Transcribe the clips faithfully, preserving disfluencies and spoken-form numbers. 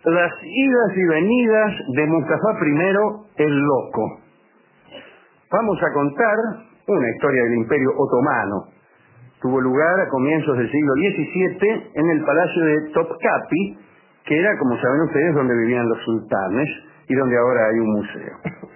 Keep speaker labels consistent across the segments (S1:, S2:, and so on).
S1: las idas y venidas de Mustafa primero el Loco. Vamos a contar una historia del Imperio Otomano. Tuvo lugar a comienzos del siglo diecisiete en el palacio de Topkapi, que era, como saben ustedes, donde vivían los sultanes y donde ahora hay un museo.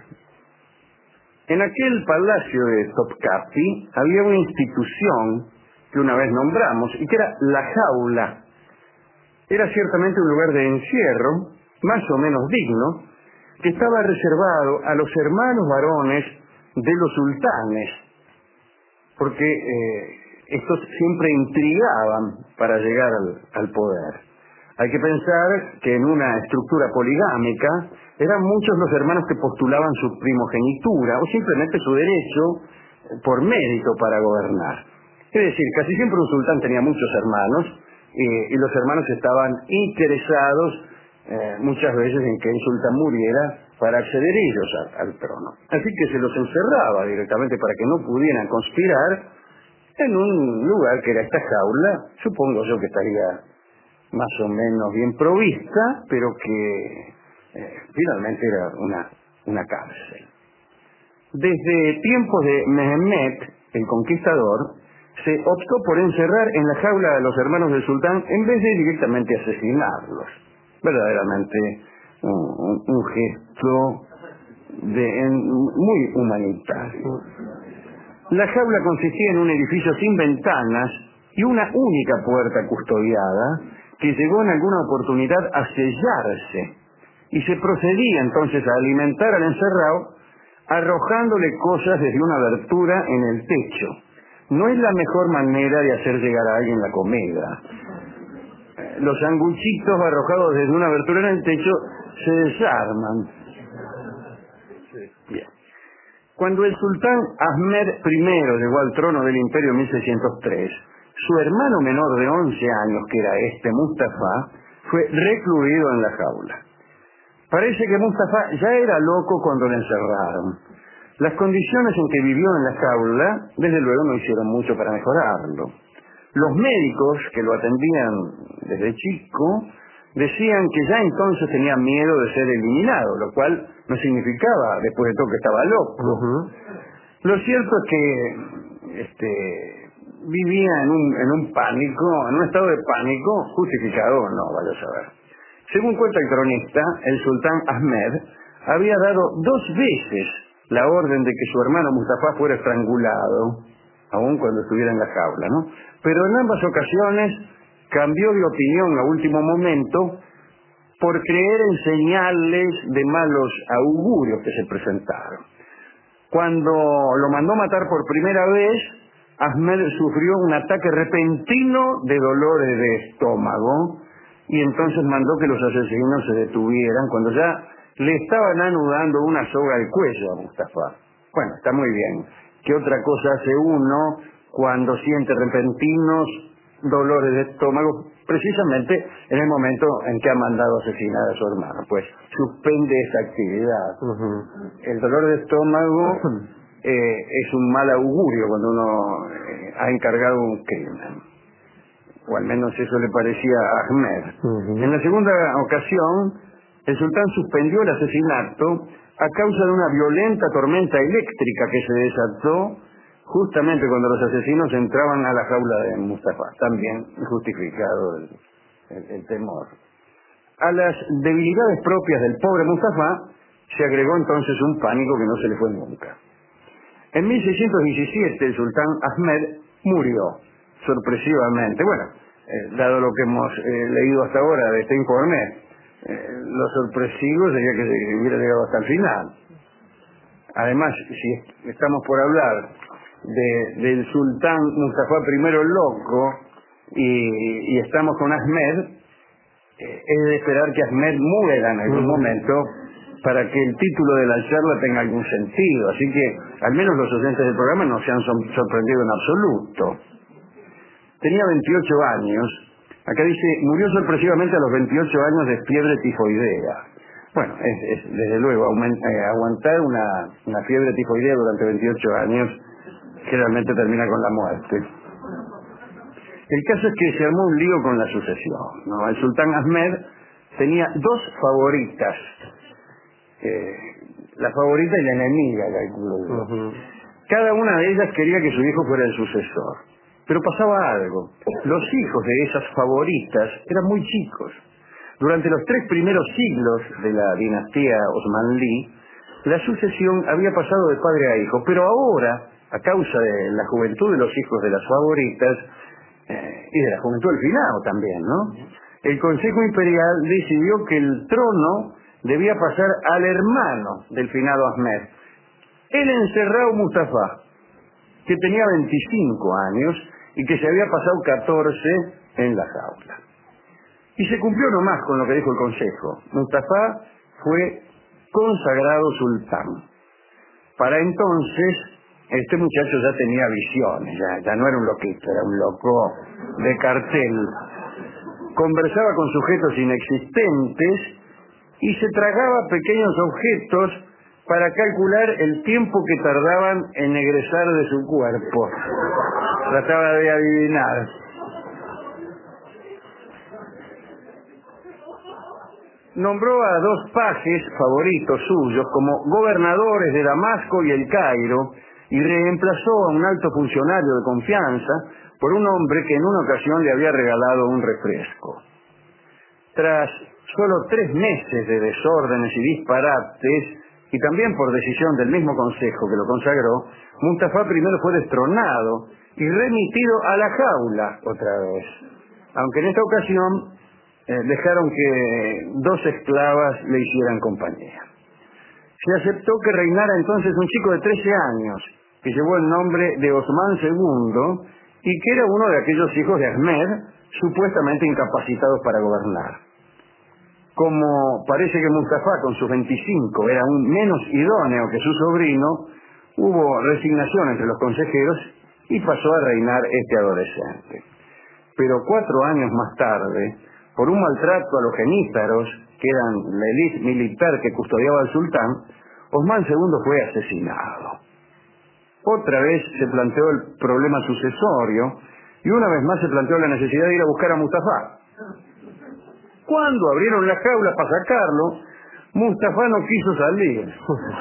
S1: En aquel palacio de Topkapi había una institución que una vez nombramos y que era la jaula. Era ciertamente un lugar de encierro, más o menos digno, que estaba reservado a los hermanos varones de los sultanes, porque eh, estos siempre intrigaban para llegar al, al poder. Hay que pensar que en una estructura poligámica eran muchos los hermanos que postulaban su primogenitura o simplemente su derecho por mérito para gobernar. Es decir, casi siempre un sultán tenía muchos hermanos eh, y los hermanos estaban interesados eh, muchas veces en que el sultán muriera para acceder ellos a, al trono. Así que se los encerraba directamente para que no pudieran conspirar en un lugar que era esta jaula, supongo yo que estaría más o menos bien provista, pero que eh, finalmente era una, una cárcel. Desde tiempos de Mehmed, el conquistador, se optó por encerrar en la jaula a los hermanos del sultán en vez de directamente asesinarlos. Verdaderamente un, un, un gesto de, en, muy humanitario. La jaula consistía en un edificio sin ventanas y una única puerta custodiada que llegó en alguna oportunidad a sellarse, y se procedía entonces a alimentar al encerrado arrojándole cosas desde una abertura en el techo. No es la mejor manera de hacer llegar a alguien la comida. Los sanguchitos arrojados desde una abertura en el techo se desarman. Bien. Cuando el sultán Ahmed primero llegó al trono del imperio en mil seiscientos tres, su hermano menor de once años, que era este Mustafa, fue recluido en la jaula. Parece que Mustafa ya era loco cuando lo encerraron. Las condiciones en que vivió en la jaula, desde luego, no hicieron mucho para mejorarlo. Los médicos que lo atendían desde chico decían que ya entonces tenía miedo de ser eliminado, lo cual no significaba, después de todo, que estaba loco. Uh-huh. Lo cierto es que este, vivía en un, en un pánico, en un estado de pánico, justificado o no, vaya a saber. Según cuenta el cronista, el sultán Ahmed había dado dos veces la orden de que su hermano Mustafa fuera estrangulado, aun cuando estuviera en la jaula, ¿no? Pero en ambas ocasiones cambió de opinión a último momento por creer en señales de malos augurios que se presentaron. Cuando lo mandó matar por primera vez, Ahmed sufrió un ataque repentino de dolores de estómago y entonces mandó que los asesinos se detuvieran cuando ya le estaban anudando una soga al cuello a Mustafa. Bueno, está muy bien. ¿Qué otra cosa hace uno cuando siente repentinos dolores de estómago? Precisamente en el momento en que ha mandado asesinar a su hermano. Pues suspende esa actividad. Uh-huh. El dolor de estómago eh, es un mal augurio cuando uno eh, ha encargado un crimen. O al menos eso le parecía a Ahmed. Uh-huh. En la segunda ocasión, el sultán suspendió el asesinato a causa de una violenta tormenta eléctrica que se desató justamente cuando los asesinos entraban a la jaula de Mustafa. También justificado el, el, el temor. A las debilidades propias del pobre Mustafa se agregó entonces un pánico que no se le fue nunca. En mil seiscientos diecisiete el sultán Ahmed murió sorpresivamente. Bueno, eh, dado lo que hemos eh, leído hasta ahora de este informe, eh, lo sorpresivo sería que se hubiera llegado hasta el final. Además, si estamos por hablar de, del sultán Mustafa primero el Loco y, y estamos con Ahmed, eh, es de esperar que Ahmed muera en algún momento para que el título de la charla tenga algún sentido. Así que al menos los oyentes del programa no se han sorprendido en absoluto. Tenía veintiocho años. Acá dice, murió sorpresivamente a los veintiocho años de fiebre tifoidea. Bueno, es, es desde luego aumenta, eh, aguantar una, una fiebre tifoidea durante veintiocho años generalmente termina con la muerte. El caso es que se armó un lío con la sucesión, ¿no? El sultán Ahmed tenía dos favoritas. Eh, la favorita y la enemiga, calculo yo. Uh-huh. Cada una de ellas quería que su hijo fuera el sucesor. Pero pasaba algo. Los hijos de esas favoritas eran muy chicos. Durante los tres primeros siglos de la dinastía Osmanlí, la sucesión había pasado de padre a hijo, pero ahora, a causa de la juventud de los hijos de las favoritas, eh, y de la juventud del finado también, ¿no?, el Consejo Imperial decidió que el trono debía pasar al hermano del finado Ahmed, el encerrado Mustafa, que tenía veinticinco años y que se había pasado catorce en la jaula. Y se cumplió nomás con lo que dijo el Consejo. Mustafa fue consagrado sultán. Para entonces, este muchacho ya tenía visiones, ya, ya no era un loquito, era un loco de cartel. Conversaba con sujetos inexistentes y se tragaba pequeños objetos para calcular el tiempo que tardaban en egresar de su cuerpo. Trataba de adivinar. Nombró a dos pajes favoritos suyos como gobernadores de Damasco y El Cairo y reemplazó a un alto funcionario de confianza por un hombre que en una ocasión le había regalado un refresco. Tras solo tres meses de desórdenes y disparates, y también por decisión del mismo consejo que lo consagró, Mustafa primero fue destronado y remitido a la jaula otra vez, aunque en esta ocasión eh, dejaron que dos esclavas le hicieran compañía. Se aceptó que reinara entonces un chico de trece años, que llevó el nombre de Osman segundo, y que era uno de aquellos hijos de Ahmed, supuestamente incapacitados para gobernar. Como parece que Mustafa con sus veinticinco era aún menos idóneo que su sobrino, hubo resignación entre los consejeros y pasó a reinar este adolescente. Pero cuatro años más tarde, por un maltrato a los genízaros, que eran la élite militar que custodiaba al sultán, Osman segundo fue asesinado. Otra vez se planteó el problema sucesorio y una vez más se planteó la necesidad de ir a buscar a Mustafa. Cuando abrieron la jaula para sacarlo, Mustafa no quiso salir.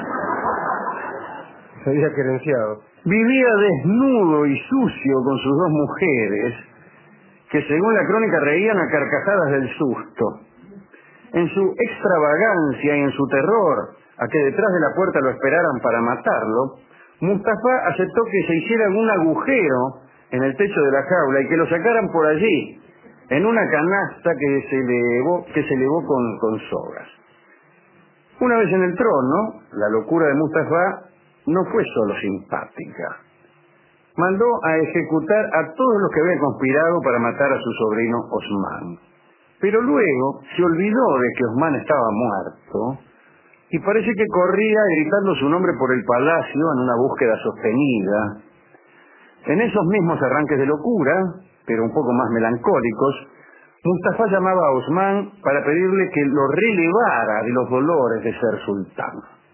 S2: Se había querenciado.
S1: Vivía desnudo y sucio con sus dos mujeres, que según la crónica reían a carcajadas del susto. En su extravagancia y en su terror a que detrás de la puerta lo esperaran para matarlo, Mustafa aceptó que se hiciera un agujero en el techo de la jaula y que lo sacaran por allí, en una canasta que se elevó, que se elevó con, con sogas. Una vez en el trono, la locura de Mustafa no fue solo simpática. Mandó a ejecutar a todos los que habían conspirado para matar a su sobrino Osman. Pero luego se olvidó de que Osman estaba muerto y parece que corría gritando su nombre por el palacio en una búsqueda sostenida. En esos mismos arranques de locura, pero un poco más melancólicos, Mustafa llamaba a Osman para pedirle que lo relevara de los dolores de ser sultán.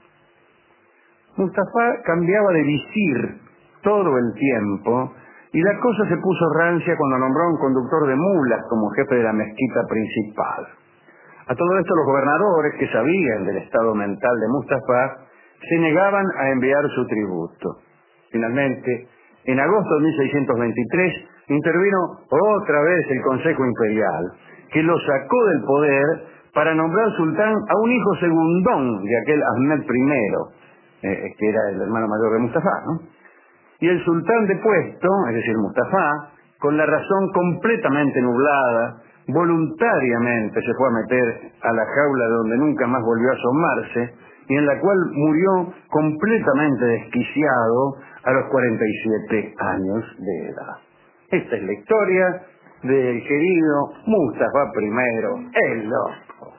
S1: Mustafa cambiaba de visir todo el tiempo y la cosa se puso rancia cuando nombró a un conductor de mulas como jefe de la mezquita principal. A todo esto los gobernadores, que sabían del estado mental de Mustafa, se negaban a enviar su tributo. Finalmente, en agosto de mil seiscientos veintitrés, intervino otra vez el Consejo Imperial, que lo sacó del poder para nombrar sultán a un hijo segundón de aquel Ahmed primero, eh, que era el hermano mayor de Mustafa, ¿no? Y el sultán depuesto, es decir, Mustafa, con la razón completamente nublada, voluntariamente se fue a meter a la jaula de donde nunca más volvió a asomarse, y en la cual murió completamente desquiciado a los cuarenta y siete años de edad. Esta es la historia del querido Mustafa primero, el loco.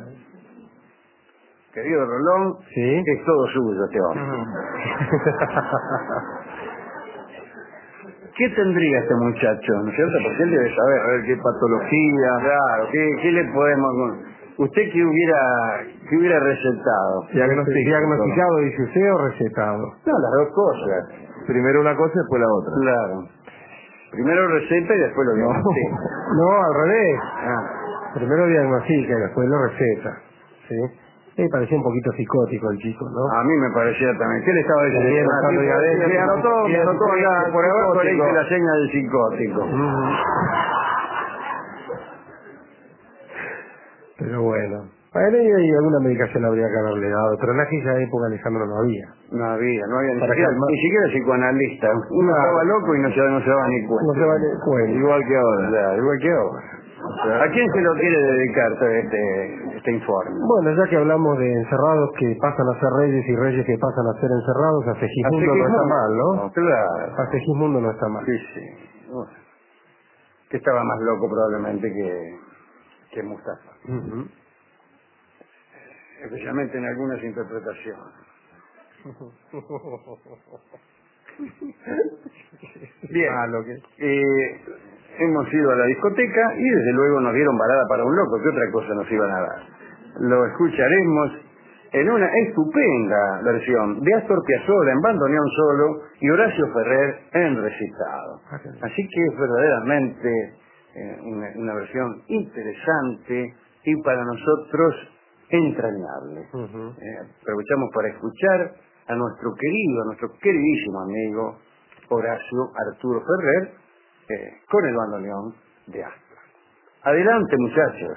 S1: Querido Rolón,
S2: ¿sí?
S1: Es todo suyo este hombre. ¿Qué tendría este muchacho, no es cierto? Porque él debe saber, a ver qué patología, claro, qué, qué le podemos... ¿Usted qué hubiera, qué hubiera recetado?
S2: Diagnosti- ¿Diagnosticado, dice usted, o recetado?
S1: No, las dos cosas.
S2: Primero una cosa y después la otra.
S1: Claro. Primero receta y después lo
S2: No,
S1: diagnostica.
S2: no, al revés.
S1: Ah.
S2: Primero diagnostica y después lo receta, ¿sí? Me parecía un poquito psicótico el chico, ¿no?
S1: A mí me parecía también. ¿Qué le estaba diciendo?
S2: Bien,
S1: Ah,
S2: bastante
S1: sí,
S2: diabético.
S1: me anotó, me anotó acá, por abajo le hice la seña del psicótico.
S2: Mm. Pero bueno. Para ello hay alguna medicación habría que haberle dado, pero en aquella época, Alejandro, no había.
S1: No había, no había ni
S2: Para
S1: siquiera,
S2: calmar.
S1: ni siquiera psicoanalista. Uno
S2: Claro.
S1: estaba loco y no se, no se daba ni cuenta.
S2: No se vale cuenta.
S1: Igual que ahora. Claro, igual que ahora. ¿A quién se lo quiere dedicar todo este, este informe?
S2: Bueno, ya que hablamos de encerrados que pasan a ser reyes y reyes que pasan a ser encerrados, a Segismundo no está mal, ¿no?
S1: No, claro.
S2: A Segismundo no está mal.
S1: Sí, sí. Bueno, que estaba más loco probablemente que, que Mustafa.
S2: Uh-huh.
S1: Especialmente en algunas interpretaciones. Bien,
S2: Ah, lo que...
S1: eh, hemos ido a la discoteca y desde luego nos dieron balada para un loco, que otra cosa nos iban a dar. Lo escucharemos en una estupenda versión de Astor Piazzolla en bandoneón solo y Horacio Ferrer en recitado. Así que es verdaderamente eh, una, una versión interesante y para nosotros entrañable.
S2: Uh-huh.
S1: Eh, aprovechamos para escuchar a nuestro querido, a nuestro queridísimo amigo Horacio Arturo Ferrer eh, con el bandoneón de Astor. Adelante, muchachos.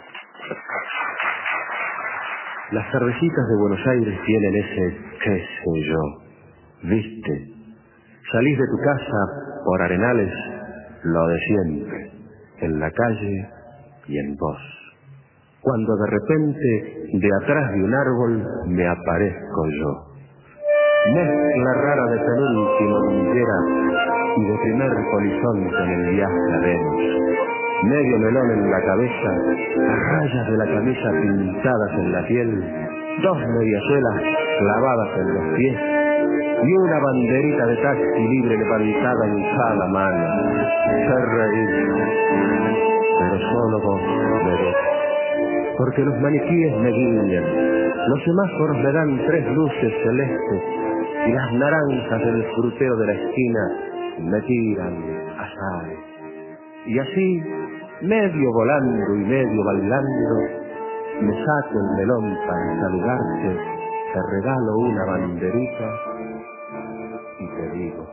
S3: Las cervecitas de Buenos Aires tienen ese qué sé yo, viste, salís de tu casa por Arenales, lo de siempre, en la calle y en vos. Cuando de repente de atrás de un árbol me aparezco yo. Mezcla rara de penúltima mundiera y de primer polizonte en el viaje a Venus. Medio melón en la cabeza, rayas de la camisa pintadas en la piel, dos mediasuelas clavadas en los pies y una banderita de taxi libre levantada en cada mano. Qué reír, pero solo vos me ves, porque los maniquíes me guiñan, los semáforos me dan tres luces celestes y las naranjas del frutero de la esquina me tiran azares. Y así, medio volando y medio bailando, me saco el melón para saludarte, te regalo una banderita y te digo: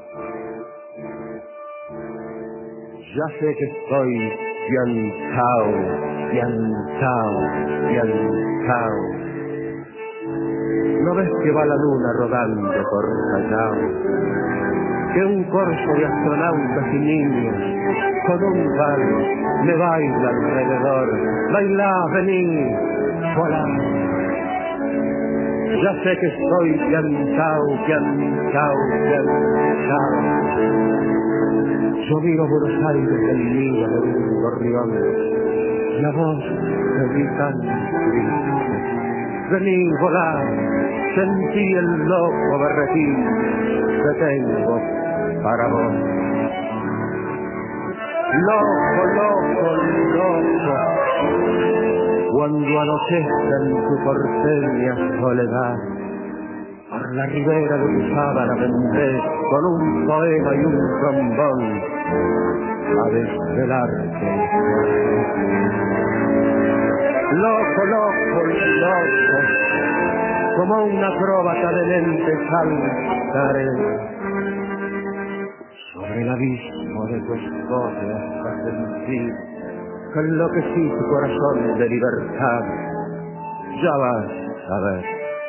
S3: ya sé que estoy piantao, piantao, piantao. ¿No ves que va la luna rodando por Callao? Que un corso de astronautas y niños con un vals me baila alrededor. Bailá, vení, volá. Ya sé que estoy piantao, piantao, piantao. Yo miro Buenos Aires del nido de un gorrión, la voz de mi tan triste. Vení, volá, sentí el loco berretín que tengo para vos. Loco, loco, loco, cuando anochezca en tu porteña soledad, por la ribera de tu sábana vendré con un poema y un trombón a desvelarte. Loco, loco, loco, como un acróbata de lentes saltaré sobre el abismo de tu escote hasta sentir que enloquecí tu corazón de libertad. Ya vas a ver.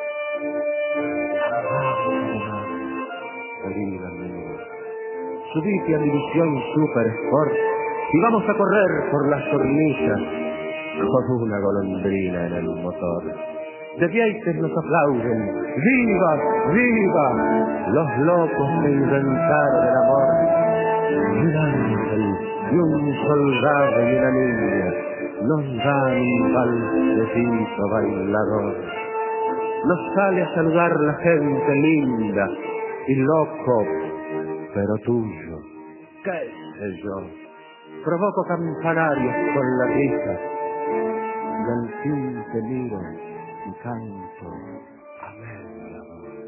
S3: Querida mía, subite a mi visión super sport y vamos a correr por las cornisas con una golondrina en el motor. De Vieites nos aplauden, ¡viva, viva! Los locos que inventaron el amor. Y un ángel y un soldado y una niña nos dan un balsecito bailador. Nos sale a saludar la gente linda y loco, pero tuyo, qué sé yo. Provoco campanarios con la risa y al fin te miro y canto a media voz.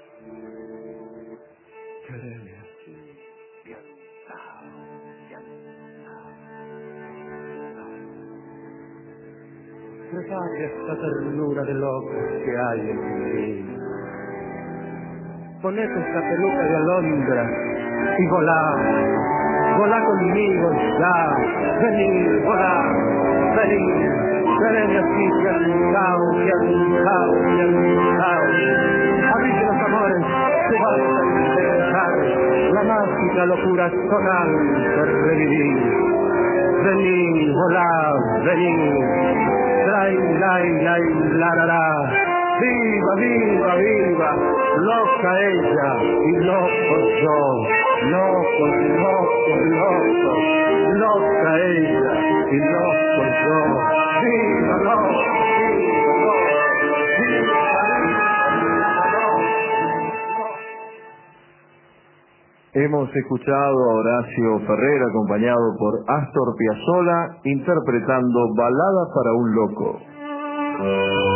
S3: Quereme así, piantao, piantao.
S2: esta ternura de loco que hay en mí. Ponete esta peluca de alondra y volá, volá conmigo ya, vení, volá, vení, seré así que alzao, que alzao, que alzao. Abrí que los amores se van a intentar, la mágica locura tonal de revivir. Vení, volá, vení, trai, lai, lai, la, la, la. Viva, viva, viva, loca ella y loco yo, loco, loco, loco, loca ella y loco yo. Viva, loco, viva, loco, viva,
S4: Hemos escuchado a Horacio Ferrer acompañado por Astor Piazzolla interpretando Balada para un loco.